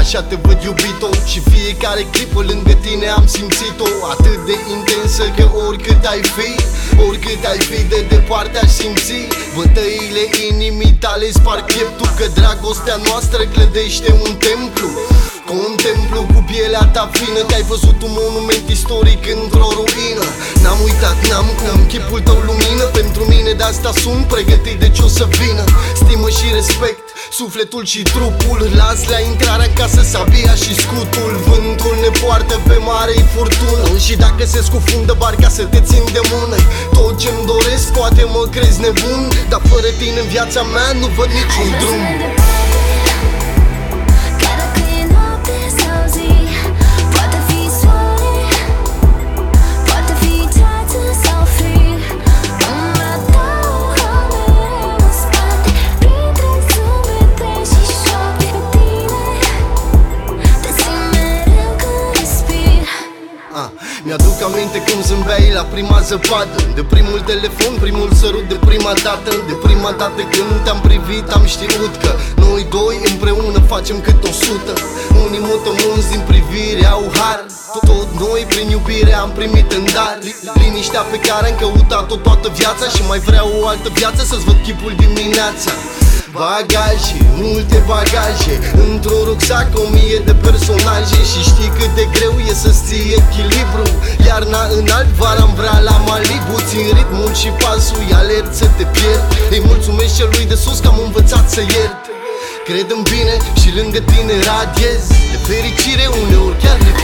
așa te văd, iubito. Și fiecare clipă lângă tine am simțit-o atât de intensă că oricât ai fi de departe aș simți bătăile inimii tale sparg pieptul. Că dragostea noastră clădește un templu. Contemplu cu pielea ta fină că ai văzut un monument istoric într-o ruină. N-am uitat, n-am chipul tău lumină pentru mine, de asta sunt pregătit de ce o să vină. Stimă și respect, sufletul și trupul las la intrarea în casă sabia și scutul. Vântul ne poartă pe mare-i furtună și dacă se scufundă barca să te țin de mână. Tot ce-mi doresc poate mă crezi nebun, dar fără tine în viața mea nu văd niciun drum. Mi-aduc aminte când zâmbeai la prima zăpadă, de primul telefon, primul sărut, de prima dată. De prima dată când te-am privit am știut că noi doi împreună facem cât 100. Unii mută munți din privire au har, tot noi prin iubire am primit în dar liniștea pe care am căutat-o toată viața și mai vreau o altă viață să-ți văd chipul dimineața. Bagaje, multe bagaje, într-un rucsac 1000 de personaje. Și știi cât de greu e să-ți ții echilibru. Iarna în alb, vara-mi vrea la Malibu. Țin ritmul și pasul, e alert să te pierd. Îi mulțumesc celui de sus că am învățat să iert. Cred în bine și lângă tine radiez de fericire, uneori chiar